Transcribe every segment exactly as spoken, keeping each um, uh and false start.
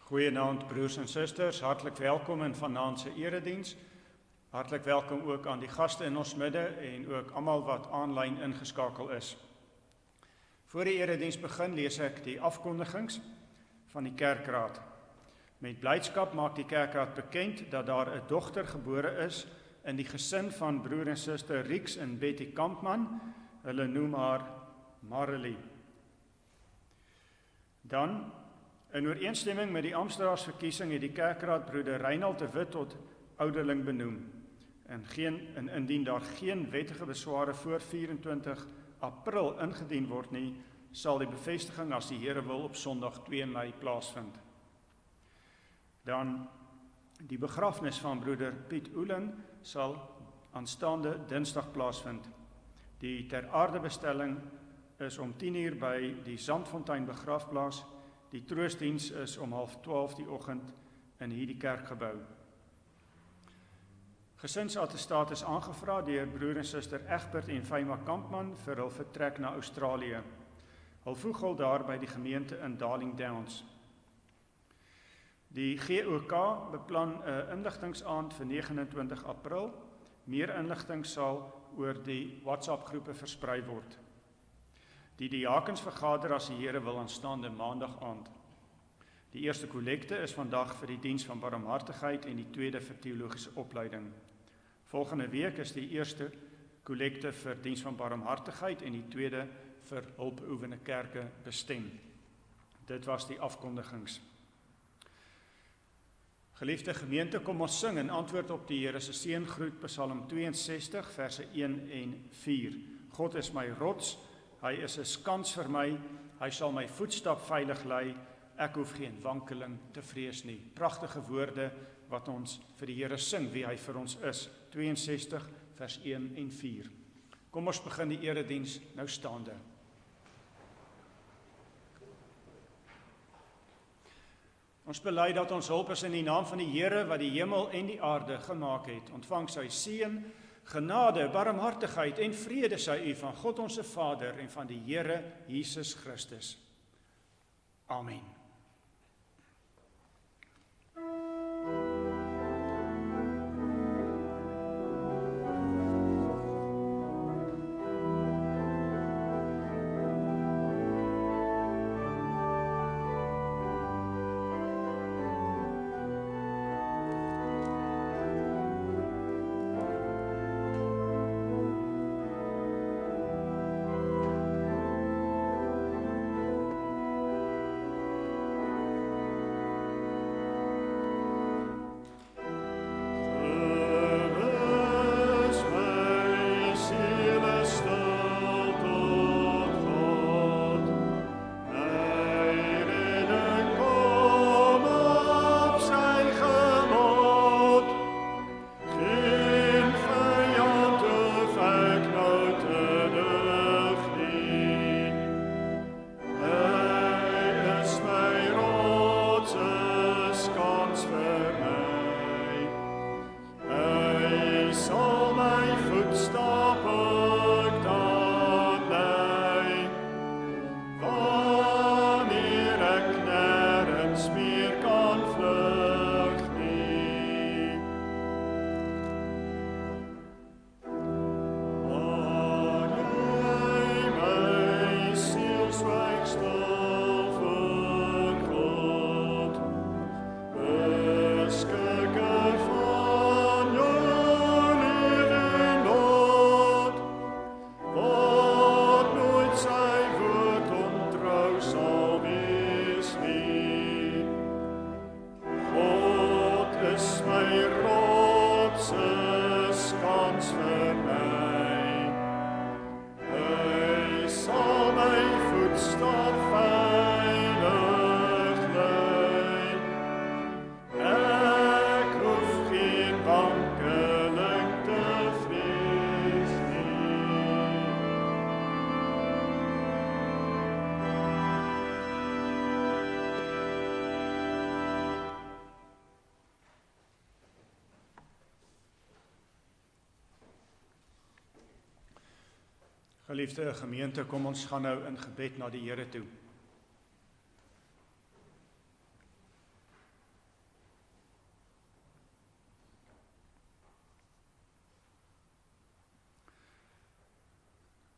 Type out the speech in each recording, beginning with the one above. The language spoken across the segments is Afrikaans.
Goeienaand broers en susters, hartlik welkom in vanaand se erediens. Hartlik welkom ook aan die gaste in ons midde en ook almal wat aanlyn ingeskakel is. Voor die erediens begin lees ek die afkondigings van die kerkraad. Met blydskap maak die kerkraad bekend dat daar 'n dogter gebore is in die gesin van broer en suster Rieks en Betty Kampman. Hulle noem haar Marilee. Dan, in ooreenstemming met die amptenaarsverkiesing het die kerkraad broeder Reinald de Wit tot ouderling benoem. En, geen, en indien daar geen wettige besware voor vyf-en-twintig April ingedien word nie, sal die bevestiging as die Here wil op Sondag twee Mei plaasvind. Dan die begrafnis van broeder Piet Oelen sal aanstaande Dinsdag plaasvind. Die ter aarde bestelling is om tien uur by die Zandfontein begrafplaas. Die troostdiens is om half twaalf die oggend in hierdie kerkgebou. Gesinsattestaat is aangevra deur broer en suster Egbert en Faima Kampman vir hul vertrek na Australië. Hul voeg hul daar by die gemeente in Darling Downs. Die G O K beplan 'n inligtingsaand vir negenentwintig April. Meer inligting sal oor die WhatsApp-groepe versprei word. Die diakens vergader as die Here wil aanstaande maandag aand. Die eerste kollekte is vandag vir die diens van barmhartigheid en die tweede vir teologiese opleiding. Volgende week is die eerste kollekte vir diens van barmhartigheid en die tweede vir hulpbehoevende kerke bestem. Dit was die afkondigings. Geliefde gemeente, kom ons sing in antwoord op die Here se seëngroet, Psalm twee en sestig, verse een en vier. God is my rots, hy is 'n skans vir my, hy sal my voetstap veilig lei, ek hoef geen wankeling te vrees nie. Pragtige woorde wat ons vir die Here sing, wie hy vir ons is. twee en sestig, vers een en vier. Kom ons begin die erediens nou staande. Ons bely dat ons hulp is in die naam van die Here wat die hemel en die aarde gemaak het. Ontvang sy seën, genade, barmhartigheid en vrede sy u van God ons Vader en van die Here Jesus Christus. Amen. Geliefde gemeente, kom ons gaan nou in gebed na die Here toe.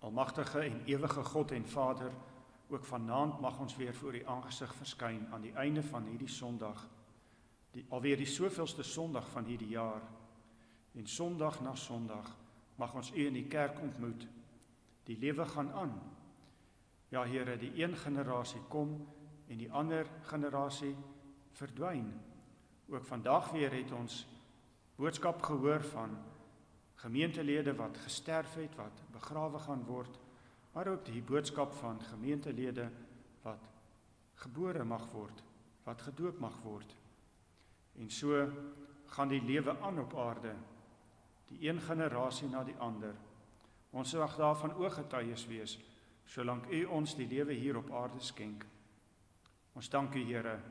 Almagtige en ewige God en Vader, ook vanaand mag ons weer voor U aangesig verskyn aan die einde van hierdie Sondag, die, alweer die soveelste Sondag van hierdie jaar. En Sondag na Sondag mag ons U in die kerk ontmoet. Die lewe gaan aan. Ja, Here, die een generasie kom en die ander generasie verdwyn. Ook vandag weer het ons boodskap gehoor van gemeentelede wat gesterf het, wat begrawe gaan word, maar ook die boodskap van gemeentelede wat gebore mag word, wat gedoop mag word. En so gaan die lewe aan op aarde, die een generasie na die ander. Ons mag daarvan ooggetuies wees, solank U ons die lewe hier op aarde skenk. Ons dank U, Here,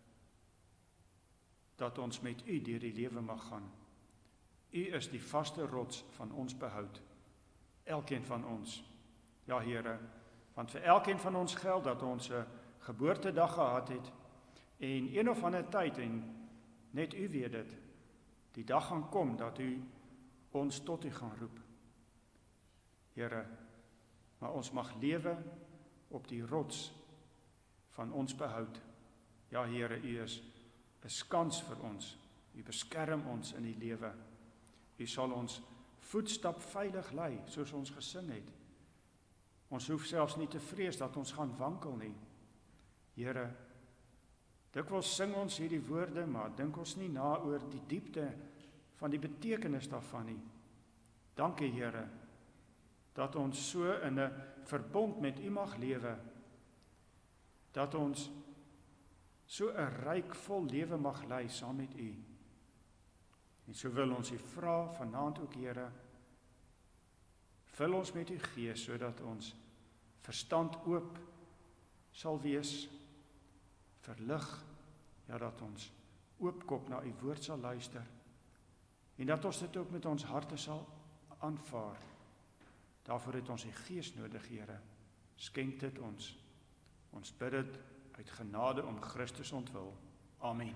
dat ons met U deur die lewe mag gaan. U is die vaste rots van ons behoud, elkeen van ons. Ja, Here, want vir elkeen van ons geld dat ons 'n geboortedag gehad het, en een of ander tyd, en net U weet dit, die dag gaan kom dat U ons tot U gaan roep. Here, maar ons mag lewe op die rots van ons behoud. Ja, Here, U is 'n skans vir ons. U beskerm ons in die lewe. U sal ons voetstap veilig lei, soos ons gesing het. Ons hoef selfs nie te vrees dat ons gaan wankel nie. Here, dikwels sing ons hierdie woorde, maar dink ons nie na oor die diepte van die betekenis daarvan nie. Dankie, Here, dat ons so in 'n verbond met U mag lewe, dat ons so 'n ryk vol lewe mag lei saam met U. En so wil ons U vra vanaand ook, Here, vul ons met U Gees, sodat ons verstand oop sal wees, verlig, ja, dat ons oopkop na U woord sal luister, en dat ons dit ook met ons harte sal aanvaar. Daarvoor het ons U Gees nodig, Here. Skenk dit ons. Ons bid dit uit genade om Christus ontwil. Amen.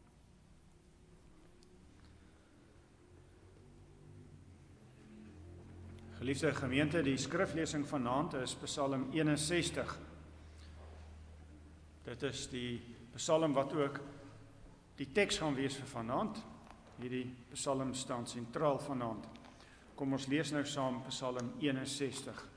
Geliefde gemeente, die skriflesing vanaand is Psalm eenensestig. Dit is die Psalm wat ook die teks gaan wees vir vanaand. Hierdie Psalm staan sentraal vanaand. Kom ons lees nou saam Psalm eenensestig.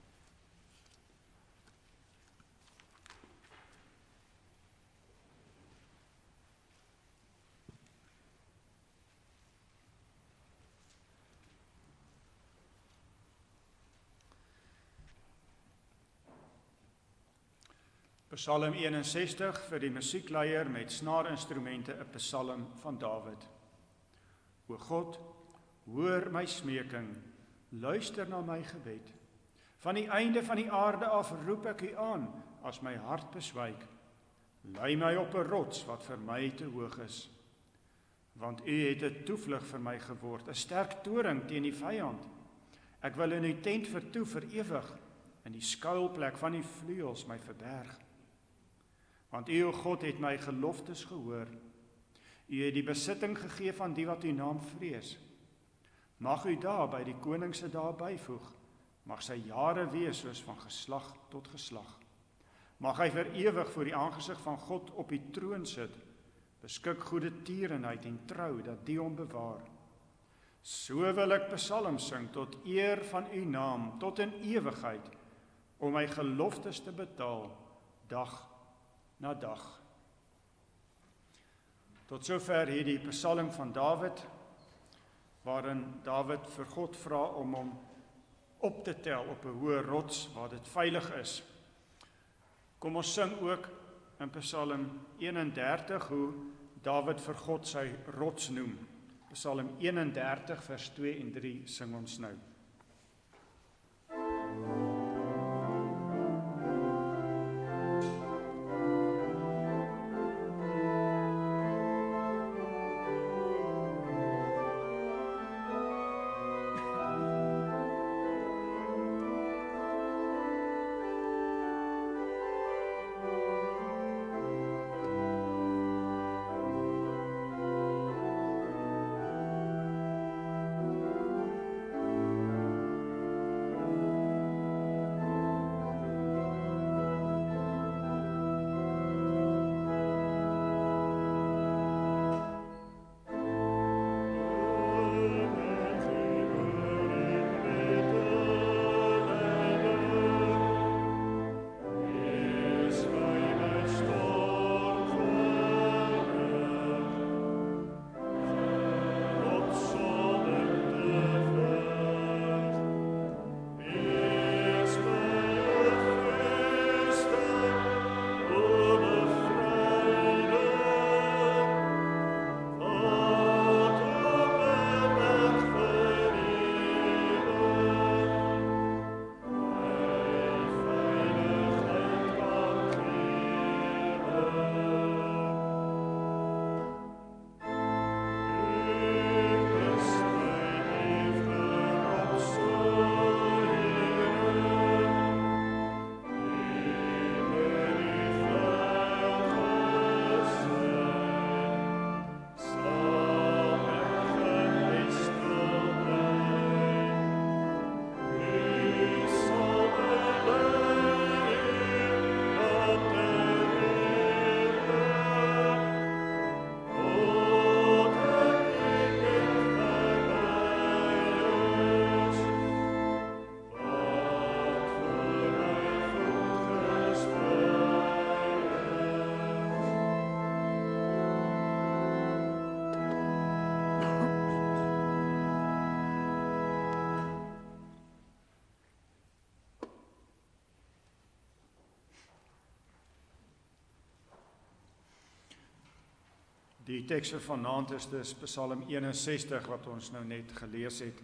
Psalm eenensestig vir die musiekleier met snaarinstrumente, 'n psalm van Dawid. O God, hoor my smeking, luister na my gebed. Van die einde van die aarde af roep ek U aan, as my hart beswyk. Lei my op 'n rots wat vir my te hoog is. Want U het 'n toevlug vir my geword, 'n sterk toring teen die vyand. Ek wil in U tent vertoef vir ewig, in die skuilplek van U vleuels my verberg. Want U, o God, het my geloftes gehoor. U het die besitting gegee van die wat U naam vrees. Mag U daar by die koning se dae byvoeg. Mag sy jare wees soos van geslag tot geslag. Mag hy vir ewig voor die aangesig van God op die troon sit. Beskik goede tierenheid en trou, dat die hom bewaar. So wil ek psalms sing tot eer van U naam, tot in ewigheid, om my geloftes te betaal, dag na dag. Tot sover hierdie psalm van Dawid, waarin Dawid vir God vra om hom op te tel op 'n hoë rots waar dit veilig is. Kom ons sing ook in Psalm eenendertig hoe Dawid vir God sy rots noem. Psalm eenendertig vers twee en drie sing ons nou. O Die teks vir vanaand is dus Psalm eenensestig wat ons nou net gelees het.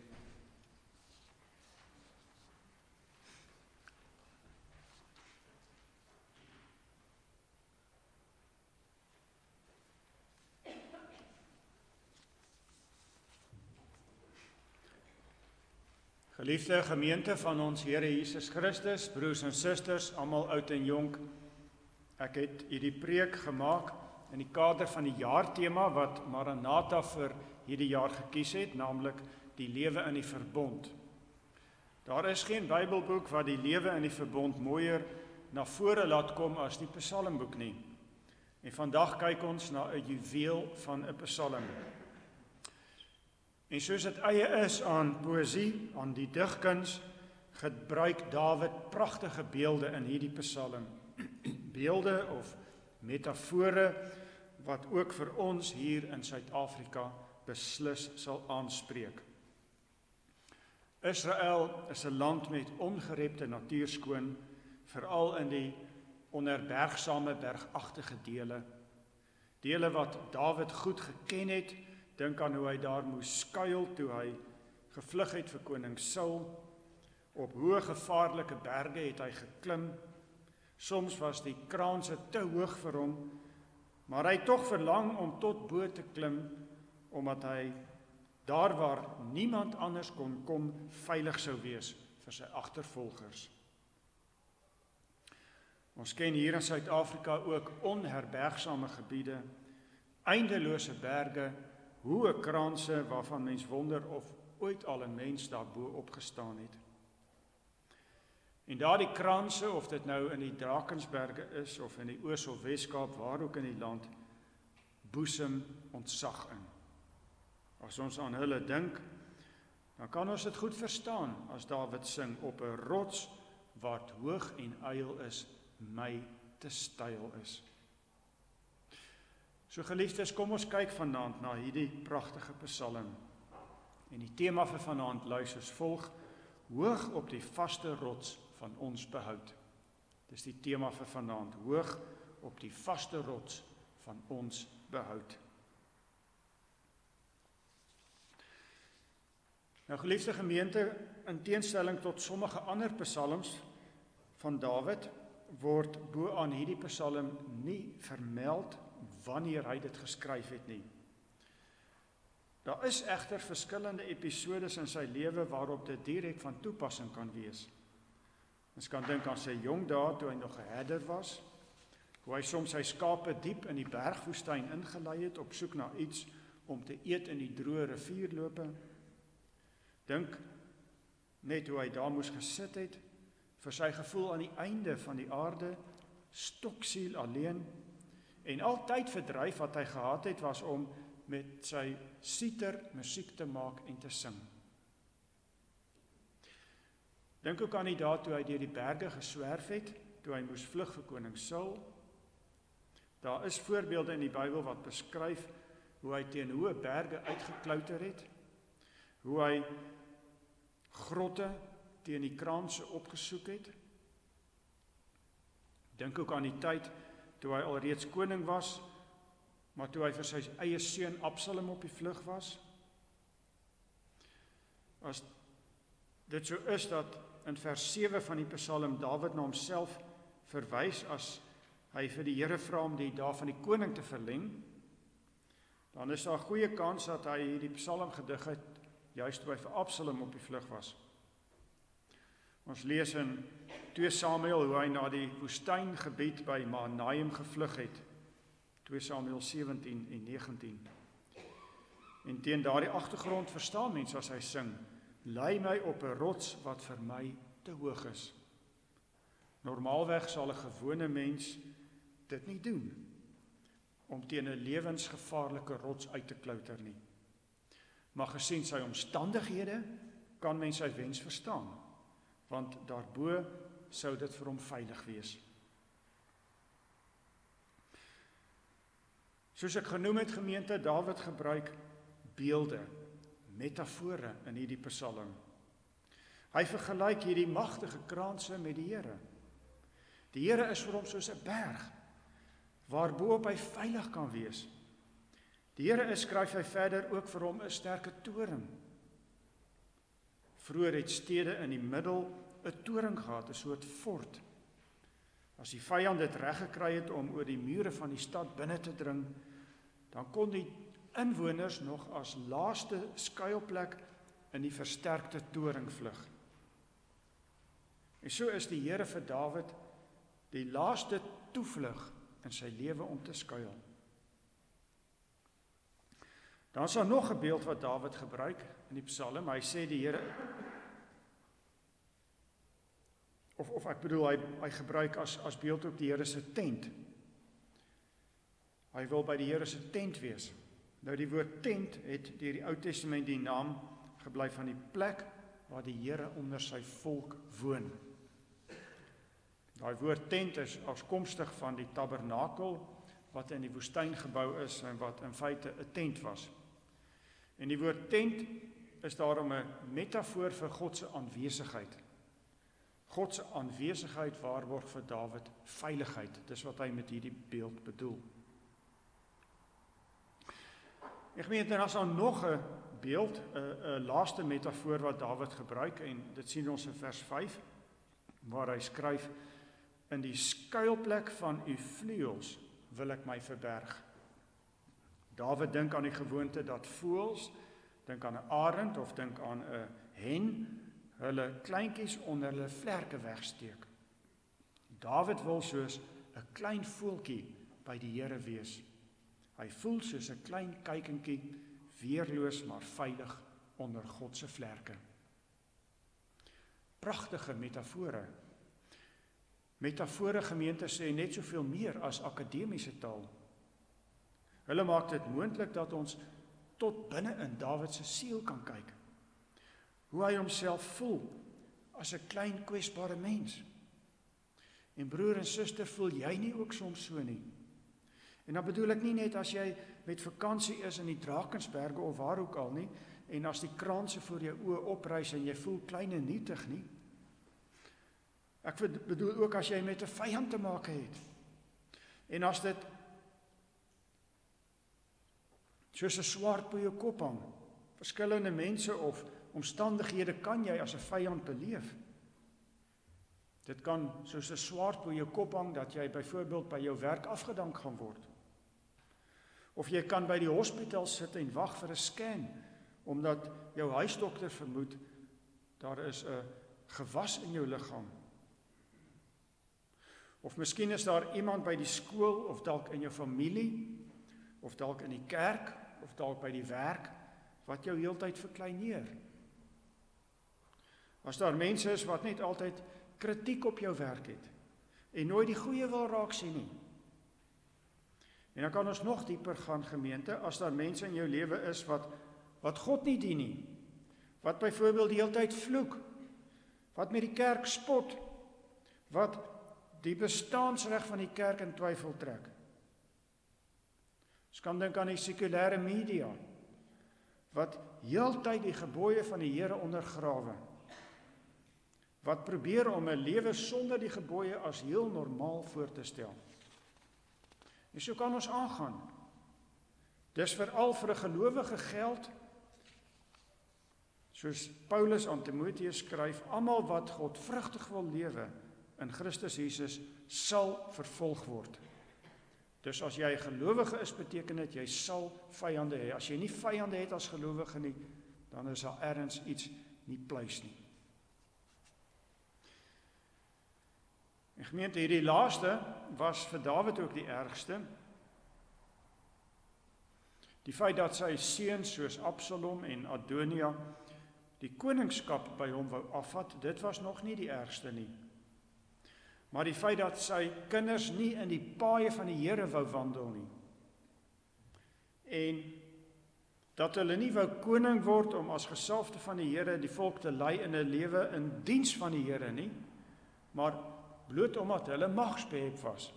Geliefde gemeente van ons Here Jesus Christus, broers en susters, almal oud en jonk, ek het hierdie preek gemaak in die kader van die jaartema wat Maranatha vir hierdie jaar gekies het, naamlik die lewe in die verbond. Daar is geen Bybelboek wat die lewe in die verbond mooier na vore laat kom as die Psalmboek nie. En vandag kyk ons na 'n juweel van 'n Psalm. En soos dit eie is aan poësie, aan die digkuns, gebruik Dawid pragtige beelde in hierdie Psalm. Beelde of metafore wat ook vir ons hier in Suid-Afrika beslis sal aanspreek. Israel is 'n land met ongerepte natuurskoon, veral in die onherbergsame bergagtige dele. Dele wat Dawid goed geken het. Dink aan hoe hy daar moes skuil toe hy gevlug het vir koning Saul. Op hoë gevaarlike berge het hy geklim. Soms was die kraanse te hoog vir hom, maar hy het tog verlang om tot bo te klim, omdat hy daar waar niemand anders kon kom, veilig sou wees vir sy agtervolgers. Ons ken hier in Suid-Afrika ook onherbergsame gebiede, eindelose berge, hoë kraanse waarvan mens wonder of ooit al 'n mens daarbo opgestaan het. En daardie kraanse, of dit nou in die Drakensberge is of in die Oos of Weskaap, waar ook in die land, boesem ontzag in. As ons aan hulle dink, dan kan ons dit goed verstaan as Dawid sing, op 'n rots wat hoog en yl is, my te styl is. So geliefdes, kom ons kyk vanaand na hierdie pragtige Psalm. En die tema vir vanaand luister soos volg: hoog op die vaste rots van ons behoud. Dis die tema vir vanaand, hoog op die vaste rots van ons behoud. Nou geliefde gemeente, in teenstelling tot sommige ander psalms van Dawid, word bo aan hierdie Psalm nie vermeld wanneer hy dit geskryf het nie. Daar is egter verskillende episodes in sy lewe waarop dit direk van toepassing kan wees. Ons kan dink aan sy jong dae toe hy nog 'n herder was, hoe hy soms sy skape diep in die bergwoestyn ingelei het op soek na iets om te eet in die droë rivierlope. Dink net hoe hy daar moes gesit het, vir sy gevoel aan die einde van die aarde, stoksiel alleen, en altyd verdryf wat hy gehad het was om met sy siter musiek te maak en te sing. Dink ook aan die dae toe hy deur die berge geswerf het, toe hy moes vlug vir koning Saul. Daar is voorbeelde in die Bybel wat beskryf hoe hy teen hoë berge uitgeklouter het, hoe hy grotte teen die kraanse opgesoek het. Dink ook aan die tyd toe hy alreeds koning was, maar toe hy vir sy eie seun Absalom op die vlug was. As dit so is dat in vers sewe van die Psalm Dawid na homself verwys as hy vir die Here vra om die dae van die koning te verleng, dan is daar 'n goeie kans dat hy hierdie Psalm gedig het juist toe hy vir Absalom op die vlug was. Ons lees in twee Samuel hoe hy na die woestyngebied by Mahanaim gevlug het. twee Samuel sewentien en negentien. En teen daardie agtergrond verstaan mense as hy sing: lei my op 'n rots wat vir my te hoog is. Normaalweg sal 'n gewone mens dit nie doen, om teen 'n lewensgevaarlike rots uit te klouter nie. Maar gesien sy omstandighede, kan mens sy wens verstaan, want daarbo sou dit vir hom veilig wees. Soos ek genoem het, gemeente, Dawid gebruik beelde, metafore in hierdie Psalm. Hy vergelyk hierdie magtige kraanse met die Here. Die Here is vir hom soos 'n berg, waarboop hy veilig kan wees. Die Here is, skryf hy verder, ook vir hom 'n sterke toring. Vroeger het stede in die middel 'n toring gehad, 'n soort fort. As die vyand dit reg gekry het om oor die mure van die stad binne te dring, dan kon die inwoners nog as laaste skuilplek in die versterkte toring vlug. En so is die Here vir Dawid die laaste toevlug in sy lewe om te skuil. Dan is daar nog 'n beeld wat Dawid gebruik in die Psalm. Hy sê die Here, of of ek bedoel hy hy gebruik as as beeld ook die Here se tent. Hy wil by die Here se tent wees. Nou die woord tent het deur die Ou Testament die naam gebly van die plek waar die Here onder sy volk woon. Daai woord tent is afkomstig van die tabernakel wat in die woestyn gebou is en wat in feite 'n tent was. En die woord tent is daarom 'n metafoor vir God se aanwesigheid. God se aanwesigheid waarborg vir Dawid veiligheid. Dis wat hy met hierdie beeld bedoel. Ek meen dan as daar nog 'n beeld, 'n 'n laaste metafoor wat Dawid gebruik en dit sien ons in vers vyf waar hy skryf: in die skuilplek van u vleuels wil ek my verberg. Dawid dink aan die gewoonte dat voëls, dink aan 'n arend of dink aan 'n hen, hulle kleintjies onder hulle vlerke wegsteek. Dawid wil soos 'n klein voeltjie by die Here wees. Hy voel soos 'n klein kuikentjie, weerloos maar veilig onder God se vlerke. Pragtige metafore. Metafore gemeente sê net soveel meer as akademiese taal. Hulle maak dit moontlik dat ons tot binne in Dawid se siel kan kyk. Hoe hy homself voel as 'n klein kwesbare mens. En broer en suster, voel jy nie ook soms so nie? En dan bedoel ek nie net as jy met vakansie is in die Drakensberge of waar ook al nie, en as die kraanse voor jou oë oprys en jy voel klein en nietig nie. Ek bedoel ook as jy met 'n vyand te maak het. En as dit soos 'n swaard by jou kop hang, verskillende mense of omstandighede kan jy as 'n vyand beleef. Dit kan soos 'n swaard by jou kop hang dat jy byvoorbeeld by jou werk afgedank gaan word. Of jy kan by die hospitaal sit en wag vir 'n scan, omdat jou huisdokter vermoed daar is 'n gewas in jou liggaam. Of miskien is daar iemand by die skool of dalk in jou familie of dalk in die kerk of dalk by die werk wat jou heeltyd verkleineer. As daar mense is wat net altyd kritiek op jou werk het en nooit die goeie wil raak sien nie. En dan kan ons nog dieper gaan gemeente, as daar mense in jou lewe is wat wat God nie dien nie, wat byvoorbeeld die heeltyd vloek, wat met die kerk spot, wat die bestaansreg van die kerk in twyfel trek. Ons kan dink aan die sekulêre media, wat heeltyd die gebooie van die Here ondergrawe, wat probeer om 'n lewe sonder die gebooie as heel normaal voor te stel. En so kan ons aangaan. Dis veral vir 'n gelowige geld, soos Paulus aan Timoteus skryf, almal wat godvrugtig wil lewe in Christus Jesus sal vervolg word. Dus as jy 'n gelowige is, beteken dit jy sal vyande hê. As jy nie vyande het as gelowige nie, dan is daar ergens iets nie pluis nie. En gemeente, hierdie laaste was vir Dawid ook die ergste. Die feit dat sy seuns soos Absalom en Adonia die koningskap by hom wou afvat, dit was nog nie die ergste nie. Maar die feit dat sy kinders nie in die paaie van die Here wou wandel nie. En dat hulle nie wou koning word om as gesalfde van die Here die volk te lei in 'n lewe in diens van die Here nie, maar bloot omdat hulle magsbehep was.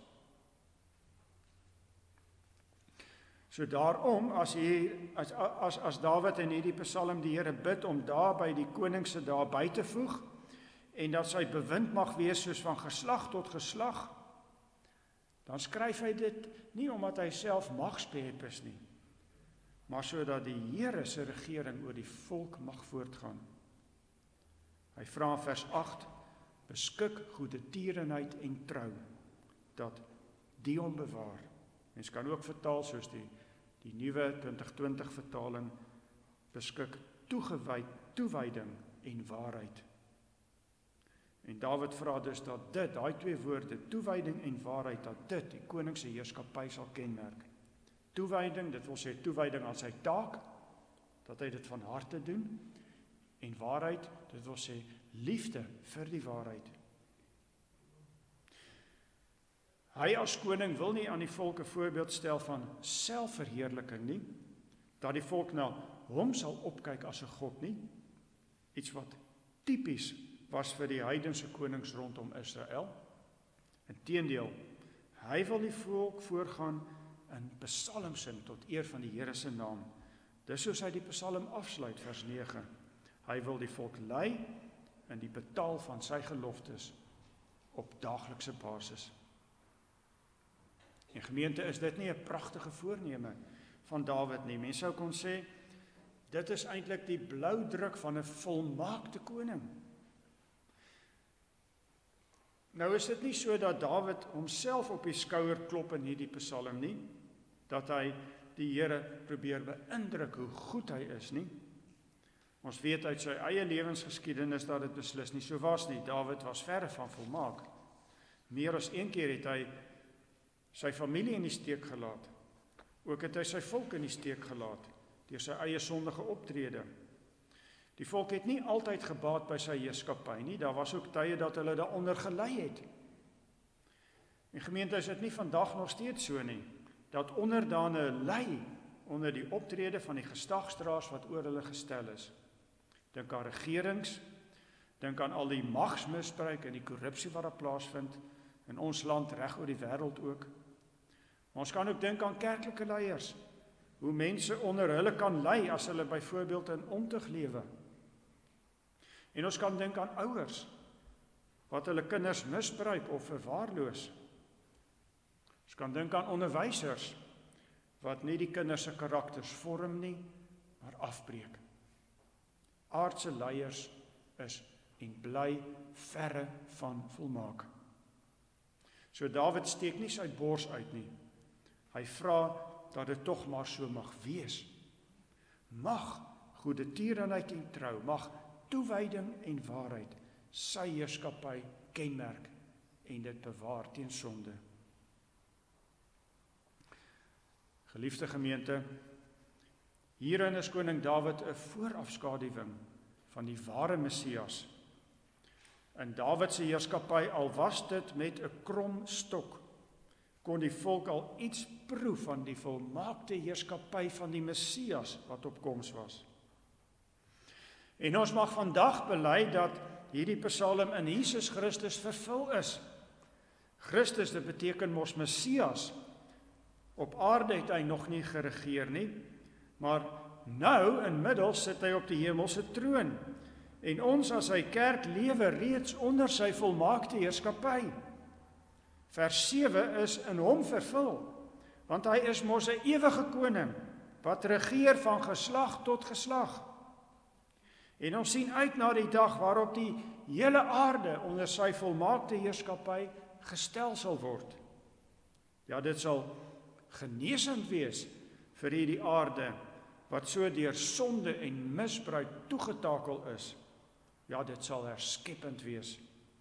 So daarom, as, hier, as, as, as Dawid in hierdie Psalm die Here bid om daar by die koningse daar by te voeg, en dat sy bewind mag wees soos van geslag tot geslag, dan skryf hy dit nie omdat hy self magsbehep is nie, maar sodat die Here se regering oor die volk mag voortgaan. Hy vra in vers agt, beskik goedertierenheid en trou, dat die hom bewaar. Mens kan ook vertaal soos die, die nuwe twintig twintig vertaling, beskik toegewyd, toewyding en waarheid. En Dawid vra dus dat dit, daai twee woorde, toewyding en waarheid, dat dit die koning se heerskappy sal kenmerk. Toewyding, dit wil sê toewyding aan sy taak, dat hy dit van harte doen, en waarheid, dit wil sê liefde vir die waarheid. Hy as koning wil nie aan die volk 'n voorbeeld stel van selfverheerliking nie, dat die volk na hom sal opkyk as 'n god nie, iets wat tipies was vir die heidense konings rondom Israel. Inteendeel, hy wil die volk voorgaan in psalmsing tot eer van die Here se naam. Dis soos hy die psalm afsluit, vers nege. Hy wil die volk lei in die betaal van sy geloftes op daaglikse basis. En gemeente, is dit nie 'n pragtige voorneme van Dawid nie. Mense sou kon sê, dit is eintlik die bloudruk van 'n volmaakte koning. Nou is dit nie so dat Dawid homself op die skouer klop in hierdie psalm nie, dat hy die Here probeer beïndruk hoe goed hy is nie. Ons weet uit sy eie lewensgeskiedenis dat dit beslis nie so was nie. Dawid was verre van volmaak. Meer as een keer het hy sy familie in die steek gelaat. Ook het hy sy volk in die steek gelaat, deur sy eie sondige optrede. Die volk het nie altyd gebaat by sy heerskappy nie, daar was ook tye dat hulle daaronder gelei het. En gemeente, is dit nie vandag nog steeds so nie, dat onderdane lei onder die optrede van die geslagsdraers wat oor hulle gestel is. Dink aan regerings, dink aan al die magsmisbruik en die korrupsie wat daar plaasvind, in ons land reg oor die wêreld ook. Ons kan ook dink aan kerklike leiers, hoe mense onder hulle kan lei as hulle byvoorbeeld in ontug lewe. En ons kan dink aan ouers, wat hulle kinders misbruik of verwaarloos. Ons kan dink aan onderwysers, wat nie die kinders se karakters vorm nie, maar afbreek. Aardse leiers is en bly verre van volmaak. So Dawid steek nie sy bors uit nie. Hy vra dat dit tog maar so mag wees. Mag goedertierenheid en trou, mag toewyding en waarheid sy heerskappy kenmerk en dit bewaar teen sonde. Geliefde gemeente, hierin is koning Dawid 'n voorafskaduwing van die ware Messias. In Dawid se heerskappy, al was dit met 'n krom stok, kon die volk al iets proef van die volmaakte heerskappy van die Messias wat op koms was. En ons mag vandag bely dat hierdie psalm in Jesus Christus vervul is. Christus, dit beteken mos Messias. Op aarde het hy nog nie geregeer nie, maar nou inmiddels sit hy op die hemelse troon. En ons as sy kerk lewe reeds onder sy volmaakte heerskappy. Vers sewe is in hom vervul, want hy is mos 'n ewige koning, wat regeer van geslag tot geslag. En ons sien uit na die dag waarop die hele aarde onder sy volmaakte heerskappy gestel sal word. Ja, dit sal genesend wees vir hierdie aarde, wat so deur sonde en misbruik toegetakel is. Ja, dit sal herskeppend wees.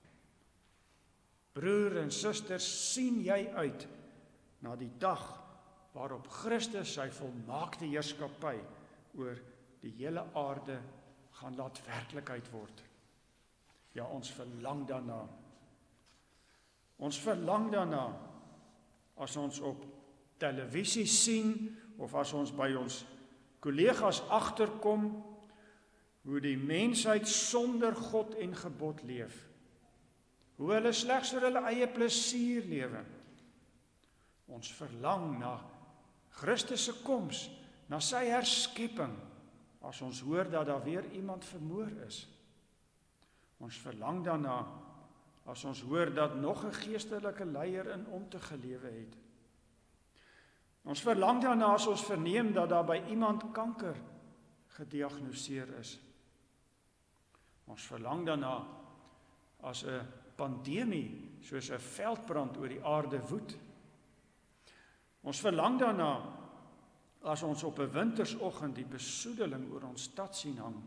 Broer en susters, sien jy uit na die dag waarop Christus sy volmaakte heerskappy oor die hele aarde gaan laat werklikheid word. Ja, ons verlang daarna. Ons verlang daarna as ons op televisie sien of as ons by ons kollegas agterkom hoe die mensheid sonder God en gebod leef. Hoe hulle slegs vir hulle eie plesier lewe. Ons verlang na Christus se koms, na sy herskepping, as ons hoor dat daar weer iemand vermoor is. Ons verlang daarna as ons hoor dat nog 'n geestelike leier in ontug gelewe het. Ons verlang daarna as ons verneem dat daar by iemand kanker gediagnoseer is. Ons verlang daarna as 'n pandemie, soos 'n veldbrand oor die aarde woed. Ons verlang daarna as ons op 'n wintersoggend die besoedeling oor ons stad sien hang.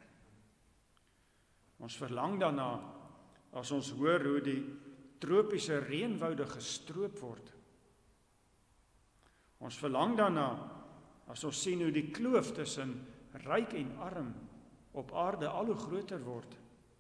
Ons verlang daarna as ons hoor hoe die tropiese reënwoude gestroop word. Ons verlang daarna as ons sien hoe die kloof tussen ryk en arm op aarde al hoe groter word.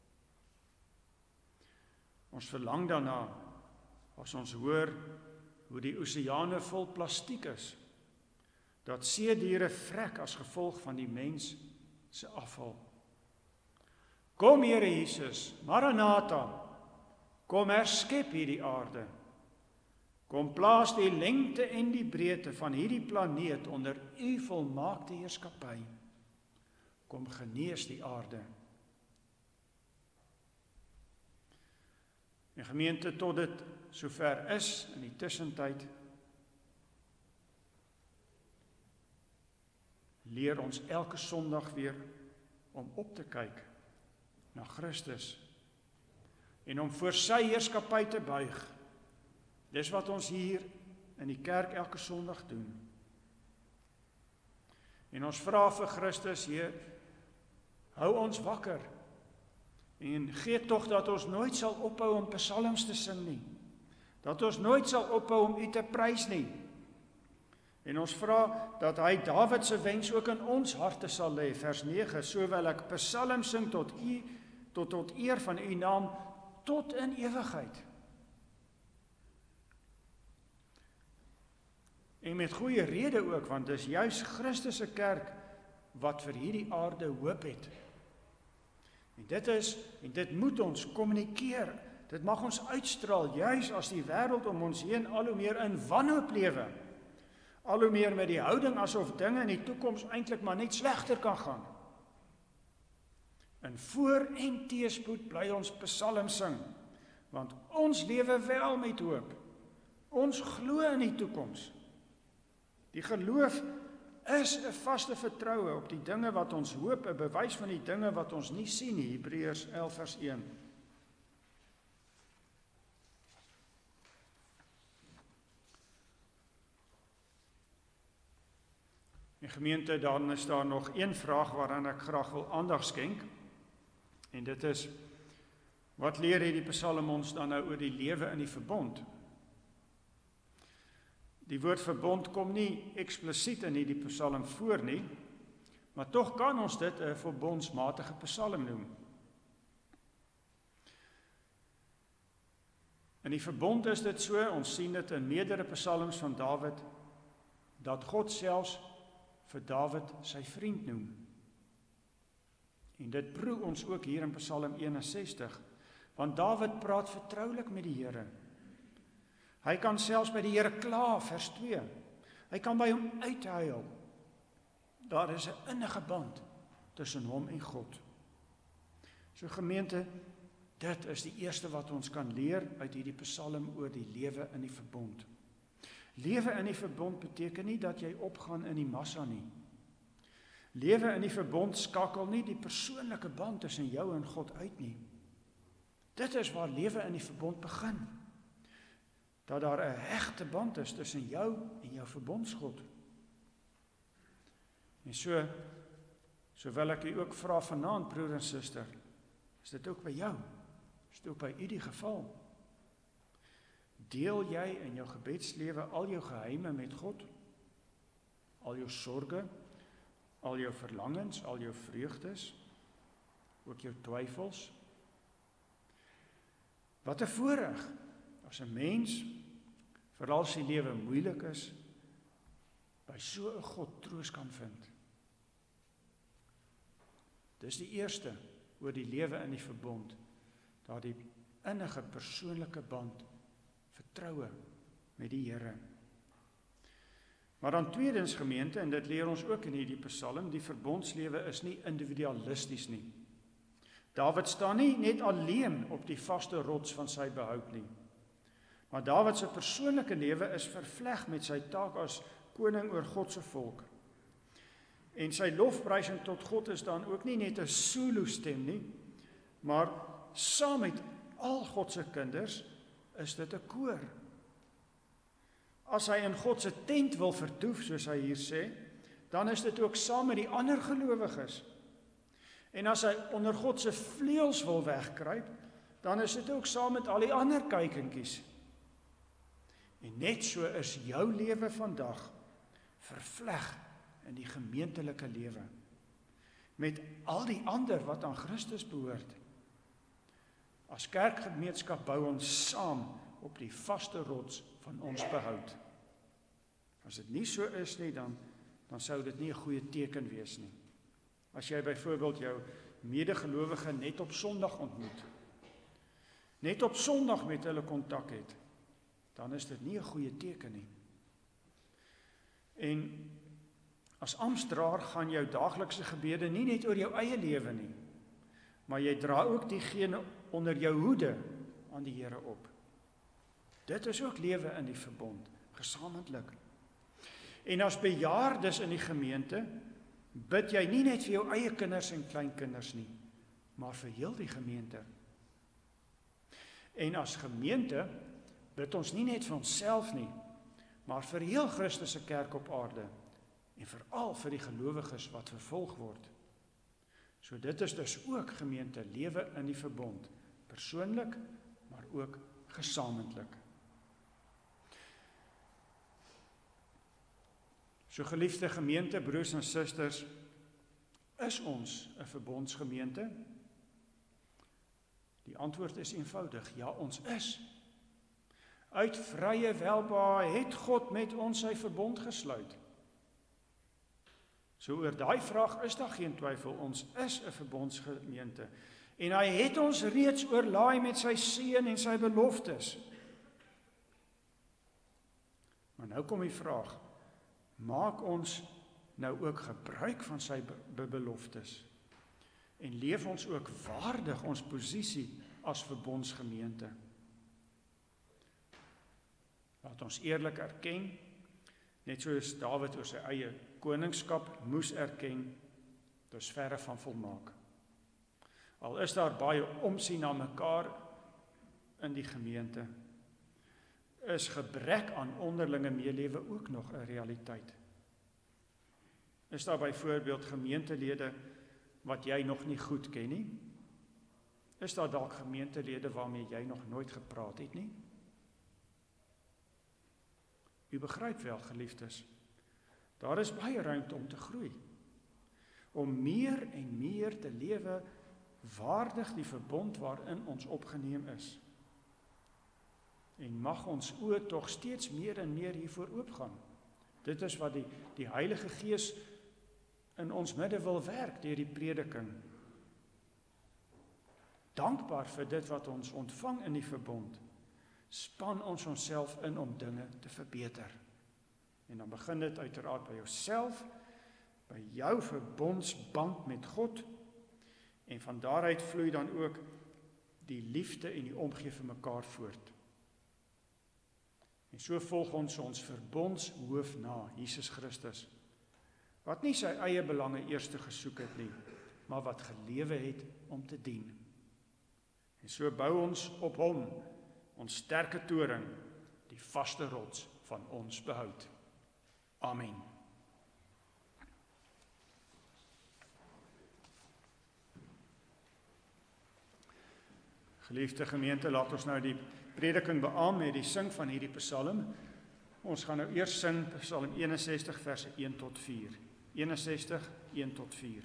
Ons verlang daarna as ons hoor hoe die oseane vol plastiek is, dat seediere vrek as gevolg van die mens se afval. Kom Here Jesus, Maranatha, kom herskep hierdie aarde. Kom plaas die lengte en die breedte van hierdie planeet onder u volmaakte heerskappy. Kom genees die aarde. En gemeente, tot dit sover is in die tussentyd, leer ons elke Sondag weer om op te kyk na Christus en om voor sy heerskappy te buig. Dis wat ons hier in die kerk elke Sondag doen. En ons vra vir Christus, Heer, hou ons wakker en gee tog dat ons nooit sal ophou om psalms te sing nie. Dat ons nooit sal ophou om u te prys nie. En ons vra dat hy Dawid se wens ook in ons harte sal lê, vers nege, so wil ek psalms sing tot u, tot tot eer van u naam, tot in ewigheid. En met goeie rede ook, want dis juis Christus se kerk wat vir hierdie aarde hoop het. En dit is, en dit moet ons kommunikeer, dit mag ons uitstraal, juis as die wêreld om ons heen al hoe meer in wanhoop lewe, al hoe meer met die houding asof dinge in die toekoms eintlik maar net slegter kan gaan. In voor en teëspoed bly ons psalms sing, want ons lewe wel met hoop. Ons glo in die toekoms. Die geloof is 'n vaste vertroue op die dinge wat ons hoop, 'n bewys van die dinge wat ons nie sien nie, Hebreërs elf vers een. En gemeente, dan is daar nog een vraag waaraan ek graag wil aandag skenk. En dit is, wat leer hierdie Psalm ons dan nou oor die lewe in die verbond? Die woord verbond kom nie eksplisiet in hierdie Psalm voor nie, maar tog kan ons dit 'n verbondsmatige Psalm noem. In die verbond is dit so, ons sien dit in meerdere psalms van Dawid, dat God selfs vir Dawid sy vriend noem. En dit proe ons ook hier in Psalm eenensestig, want Dawid praat vertroulik met die Here. Hy kan selfs by die Here kla, vers twee. Hy kan by hom uithuil. Daar is 'n innige band tussen hom en God. So gemeente, dit is die eerste wat ons kan leer uit hierdie Psalm oor die lewe in die verbond. Lewe in die verbond beteken nie dat jy opgaan in die massa nie. Lewe in die verbond skakel nie die persoonlike band tussen jou en God uit nie. Dit is waar lewe in die verbond begin. Dat daar 'n hegte band is tussen jou en jou verbondsgod. En so, so wil ek u ook vra vanaand, broer en suster, is dit ook by jou? Is dit ook by u die geval? Deel jy in jou gebedslewe al jou geheime met God? Al jou sorge, al jou verlangens, al jou vreugdes, ook jou twyfels? Wat 'n voorreg as 'n mens, veral as die lewe moeilik is, by so 'n God troos kan vind. Dis die eerste oor die lewe in die verbond, daardie innige persoonlike band, vertroue met die Here. Maar dan tweedens gemeente, en dit leer ons ook in hierdie Psalm, die verbondslewe is nie individualisties nie. Dawid staan nie net alleen op die vaste rots van sy behoud nie. Maar Dawid se persoonlike lewe is vervleg met sy taak as koning oor God se volk. En sy lofprysing tot God is dan ook nie net 'n solo stem nie, maar saam met al God se kinders is dit 'n koor. As hy in God se tent wil vertoef, soos hy hier sê, dan is dit ook saam met die ander gelowiges. En as hy onder God se vleuels wil wegkruip, dan is dit ook saam met al die ander kykentjies. En net so is jou lewe vandag vervleg in die gemeentelike lewe, met al die ander wat aan Christus behoort. As kerkgemeenskap bou ons saam op die vaste rots van ons behoud. As dit nie so is nie, dan, dan sou dit nie 'n goeie teken wees nie. As jy byvoorbeeld jou medegelowige net op Sondag ontmoet, net op Sondag met hulle kontak het, dan is dit nie 'n goeie teken nie. En as amptdraer gaan jou daaglikse gebede nie net oor jou eie lewe nie, maar jy dra ook diegene onder jou hoede aan die Here op. Dit is ook lewe in die verbond, gesamentlik. En as bejaardes in die gemeente, bid jy nie net vir jou eie kinders en kleinkinders nie, maar vir heel die gemeente. En as gemeente, bid ons nie net vir onsself nie, maar vir heel Christus se kerk op aarde, en veral vir die gelowiges wat vervolg word. So dit is dus ook gemeente, lewe in die verbond, persoonlik, maar ook gesamentlik. So geliefde gemeente, broers en susters, is ons 'n verbondsgemeente? Die antwoord is eenvoudig, ja, ons is. Uit vrye welbehae het God met ons sy verbond gesluit. So oor daai vraag is daar geen twyfel, ons is 'n verbondsgemeente. En hy het ons reeds oorlaai met sy seën en sy beloftes. Maar nou kom die vraag, maak ons nou ook gebruik van sy be beloftes? En leef ons ook waardig ons posisie as verbondsgemeente? Laat ons eerlik erken, net soos Dawid oor sy eie koningskap moes erken, dit is verre van volmaak. Al is daar baie omsien na mekaar in die gemeente, is gebrek aan onderlinge meelewe ook nog 'n realiteit. Is daar byvoorbeeld gemeentelede wat jy nog nie goed ken nie? Is daar dalk gemeentelede waarmee jy nog nooit gepraat het nie? U begryp wel, geliefdes, daar is baie ruimte om te groei, om meer en meer te lewe waardig die verbond waarin ons opgeneem is. En mag ons oë tog steeds meer en meer hiervoor oopgaan. Dit is wat die, die Heilige Gees in ons midde wil werk deur die prediking. Dankbaar vir dit wat ons ontvang in die verbond, span ons onsself in om dinge te verbeter. En dan begin dit uiteraard by jouself, by jou verbondsband met God, en van daaruit vloei dan ook die liefde en die omgee vir mekaar voort. En so volg ons ons verbondshoof na, Jesus Christus, wat nie sy eie belange eerste gesoek het nie, maar wat gelewe het om te dien. En so bou ons op hom, ons sterke toring, die vaste rots van ons behoud. Amen. Geliefde gemeente, laat ons nou die prediking beaam met die sing van hierdie psalm. Ons gaan nou eers sing Psalm eenensestig verse een tot vier. eenensestig, een tot vier.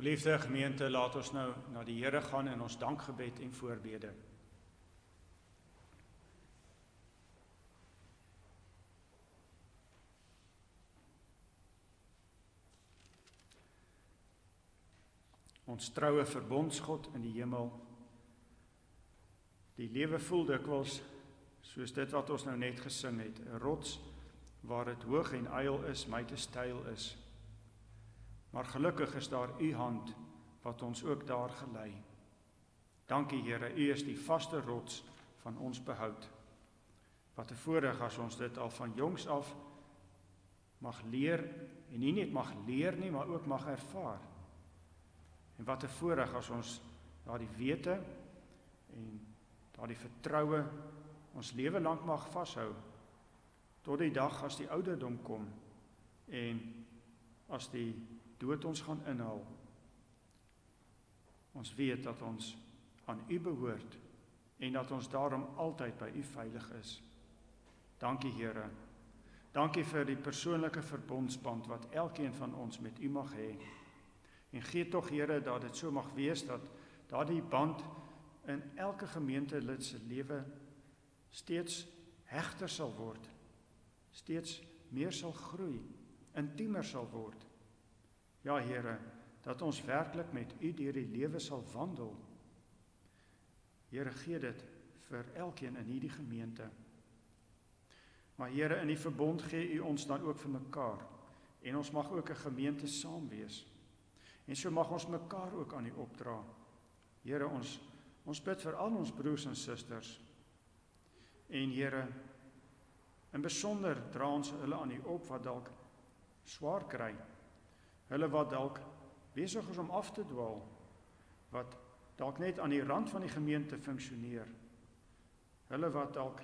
Geliefde gemeente, laat ons nou na die Here gaan in ons dankgebed en voorbede. Ons troue verbondsgod in die hemel. Die lewe voel dikwels soos dit wat ons nou net gesing het, 'n rots waar dit hoog en eil is, my te styl is. Maar gelukkig is daar u hand wat ons ook daar gelei. Dankie Here, u is die vaste rots van ons behoud. Wat 'n voorreg as ons dit al van jongs af mag leer, en nie net mag leer nie, maar ook mag ervaar. En wat 'n voorreg as ons daardie wete en daardie vertroue ons lewe lank mag vashou, tot die dag as die ouderdom kom, en as die dood ons gaan inhaal. Ons weet dat ons aan u behoort, en dat ons daarom altyd by u veilig is. Dankie Here, dankie vir die persoonlike verbondsband wat elkeen van ons met u mag hê. En gee tog Here dat dit so mag wees dat daardie band in elke gemeentelid se lewe steeds hegter sal word, steeds meer sal groei, intiemer sal word. Ja Here, dat ons werklik met u deur die lewe sal wandel. Here, gee dit vir elkeen in hierdie gemeente. Maar Here, in die verbond gee u ons dan ook vir mekaar, en ons mag ook 'n gemeente saam wees. En so mag ons mekaar ook aan u opdra. Here, ons, ons bid vir al ons broers en susters. En Here, in besonder dra ons hulle aan u op wat dalk swaar kry. Hulle wat dalk besig is om af te dwaal, wat dalk net aan die rand van die gemeente funksioneer. Hulle wat dalk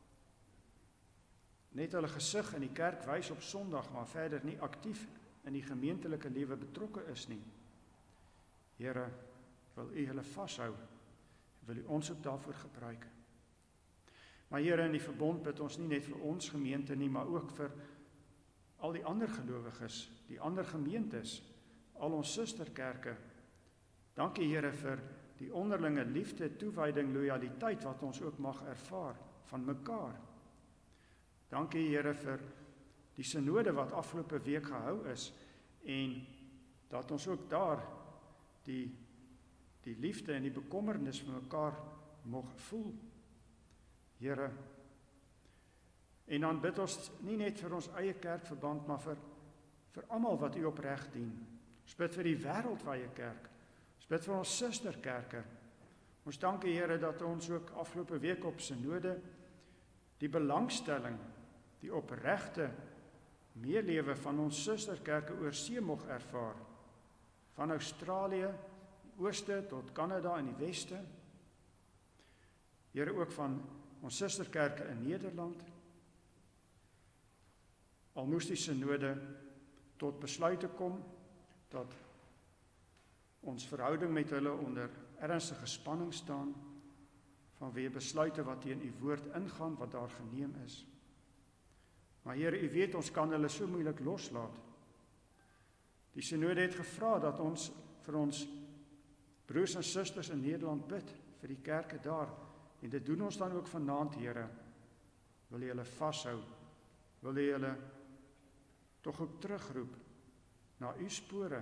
net hulle gesig in die kerk wys op Sondag, maar verder nie aktief in die gemeentelike lewe betrokke is nie. Here, wil u hulle vashou, wil u ons ook daarvoor gebruik. Maar Here, in die verbond bid ons nie net vir ons gemeente nie, maar ook vir al die ander gelowiges, die ander gemeentes, al ons susterkerke. Dankie Here vir die onderlinge liefde, toewyding, loyaliteit wat ons ook mag ervaar van mekaar. Dankie Here vir die synode wat afgelope week gehou is, en dat ons ook daar die, die liefde en die bekommernis vir mekaar mag voel. Here, en dan bid ons nie net vir ons eie kerkverband, maar vir, vir almal wat u opreg dien. Ons bid vir die wêreldwye kerk. Ons bid vir ons susterkerke. Ons dankie Here dat ons ook afgelope week op synode die belangstelling, die opregte meelewe van ons susterkerke oor see mag ervaar. Van Australië, die ooste tot Kanada in die weste. Here, ook van ons susterkerke in Nederland. Al moes die synode tot besluite kom dat ons verhouding met hulle onder ernstige spanning staan, vanweë besluite wat teen u woord ingaan, wat daar geneem is. Maar Here, u weet ons kan hulle so moeilik loslaat. Die synode het gevra dat ons vir ons broers en susters in Nederland bid, vir die kerke daar, en dit doen ons dan ook vanaand, Here. Wil jy hulle vashou, wil jy hulle tog ook terugroep na u spore,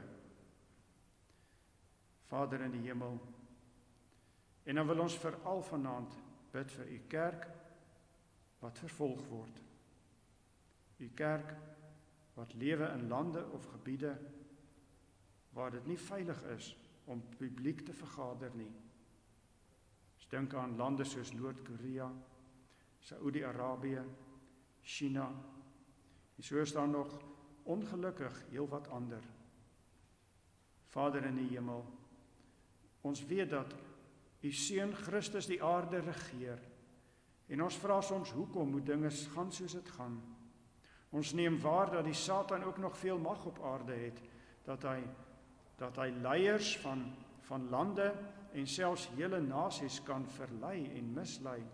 Vader in die hemel. En dan wil ons veral vanaand bid vir u kerk wat vervolg word. U kerk wat lewe in lande of gebiede waar dit nie veilig is om publiek te vergader nie. Ons dink aan lande soos Noord-Korea, Saudi-Arabië, China, en so is daar nog ongelukkig heel wat ander. Vader in die hemel, ons weet dat u Seun Christus die aarde regeer, en ons vra soms hoekom moet dinge gaan soos dit gaan. Ons neem waar dat die Satan ook nog veel mag op aarde het, dat hy, dat hy leiers van, van lande en selfs hele nasies kan verlei en mislei.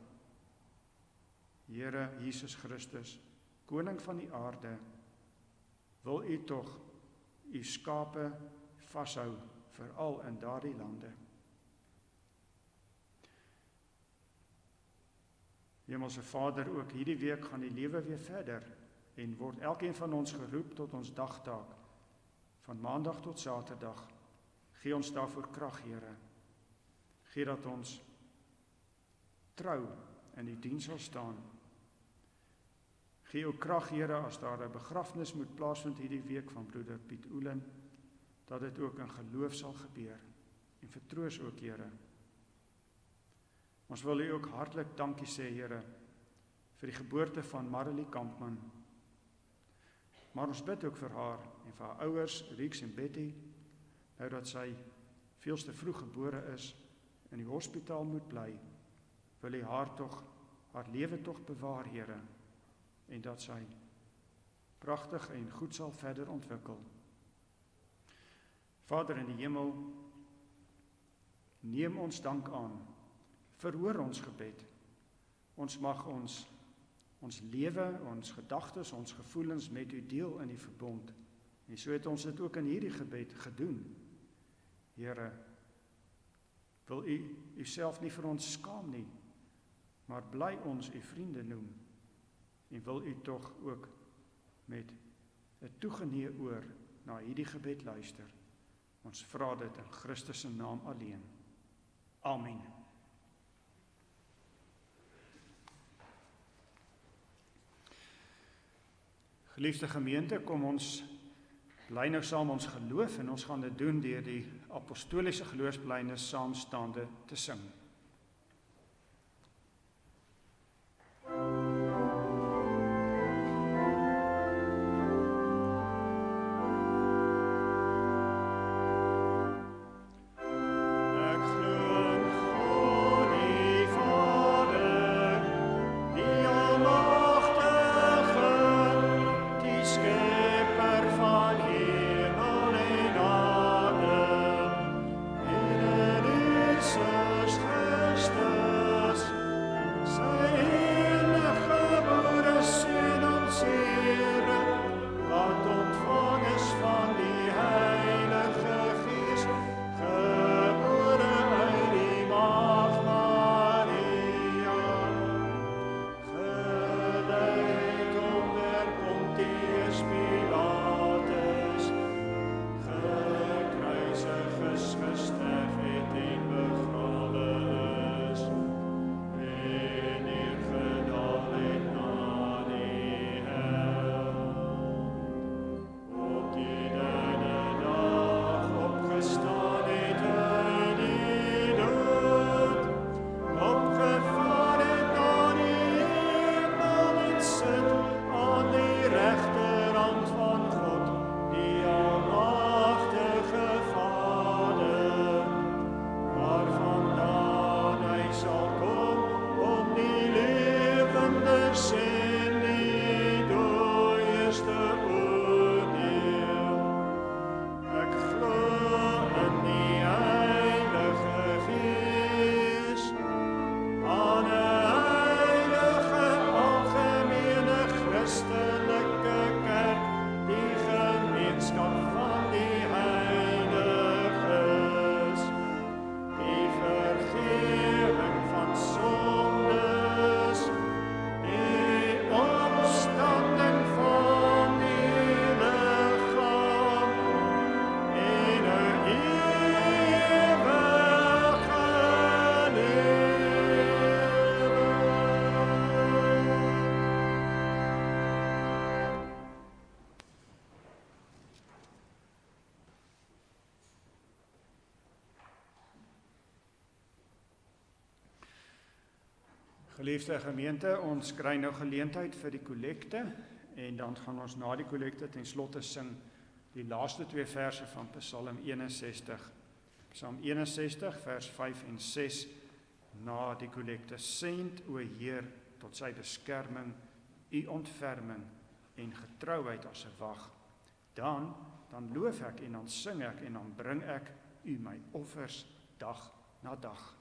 Here Jesus Christus, Koning van die aarde, wil u tog u skape vashou veral in daardie lande. Hemelse Vader, ook hierdie week gaan die lewe weer verder en word elkeen van ons geroep tot ons dagtaak, van maandag tot saterdag. Gee ons daarvoor krag, Here. Gee dat ons trou in die diens sal staan. Gee ook krag, Here, as daar 'n begrafnis moet plaasvind hierdie week van broeder Piet Oelen, dat dit ook in geloof sal gebeur. En vertroos ook, Here. Ons wil U ook hartlik dankie sê, Here, vir die geboorte van Marilee Kampman. Maar ons bid ook vir haar en vir haar ouers, Rieks en Betty, nou dat sy veels te vroeg gebore is, in die hospitaal moet bly, wil U haar tog, haar lewe tog bewaar, Here, en dat sy pragtig en goed sal verder ontwikkel. Vader in die hemel, neem ons dank aan, verhoor ons gebed. Ons mag ons, ons lewe, ons gedagtes, ons gevoelens met U deel in die verbond. En so het ons dit ook in hierdie gebed gedoen. Here, wil U Uself nie vir ons skaam nie, maar bly ons U vriende noem, en wil U tog ook met 'n toegeneë oor na hierdie gebed luister. Ons vra dit in Christus se naam alleen. Amen. Geliefde gemeente, kom ons bly nou saam ons geloof en ons gaan dit doen deur die apostoliese geloofsbelijdenis saamstaande te sing. Geliefde gemeente, ons kry nou geleentheid vir die kollekte en dan gaan ons na die kollekte ten slotte sing die laaste twee verse van Psalm eenensestig. Psalm eenensestig vers vyf en ses na die kollekte. Send o Heer tot sy beskerming, u ontferming en getrouheid as 'n wag. Dan dan loof ek en dan sing ek en dan bring ek u my offers dag na dag.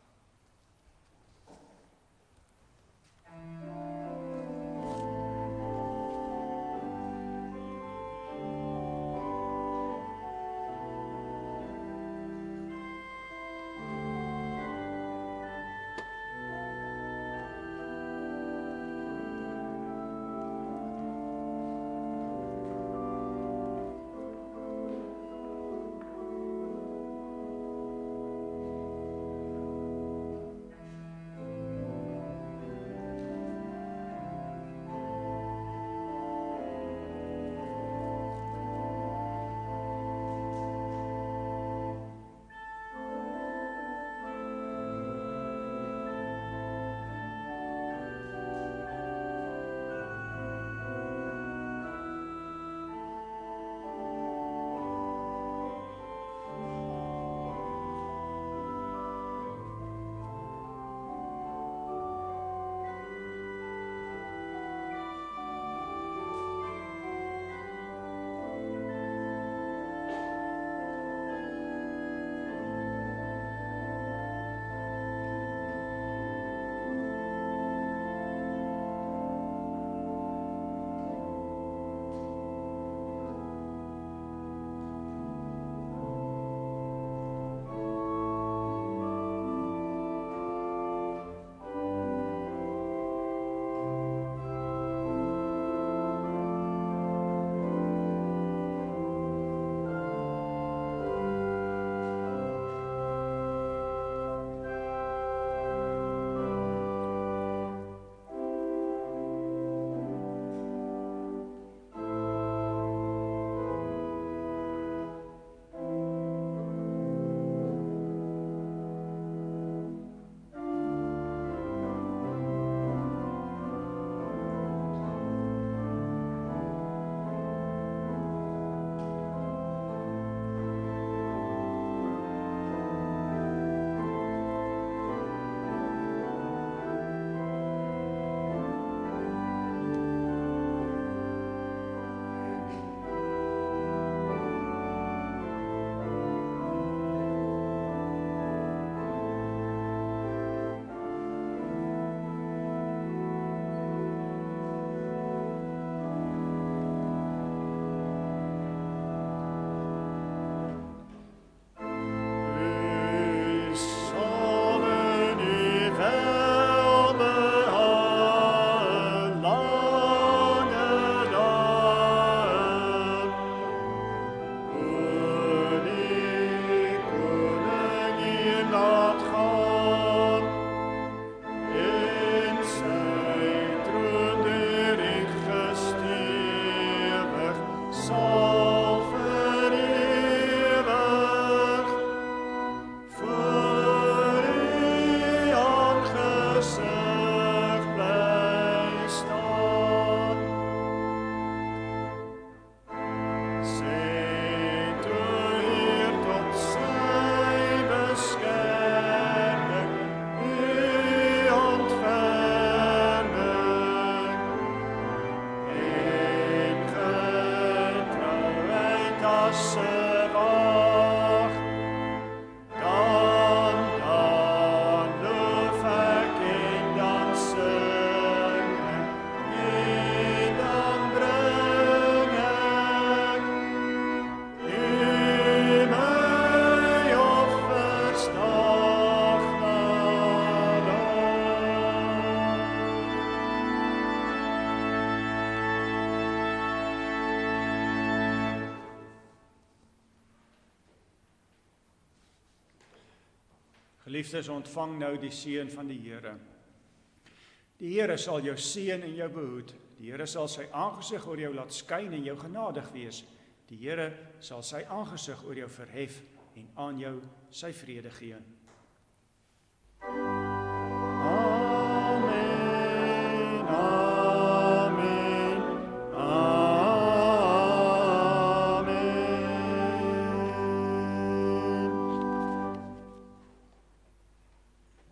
Geliefdes, ontvang nou die seën van die Here. Die Here sal jou seën en jou behoed. Die Here sal sy aangesig oor jou laat skyn en jou genadig wees. Die Here sal sy aangesig oor jou verhef en aan jou sy vrede gee.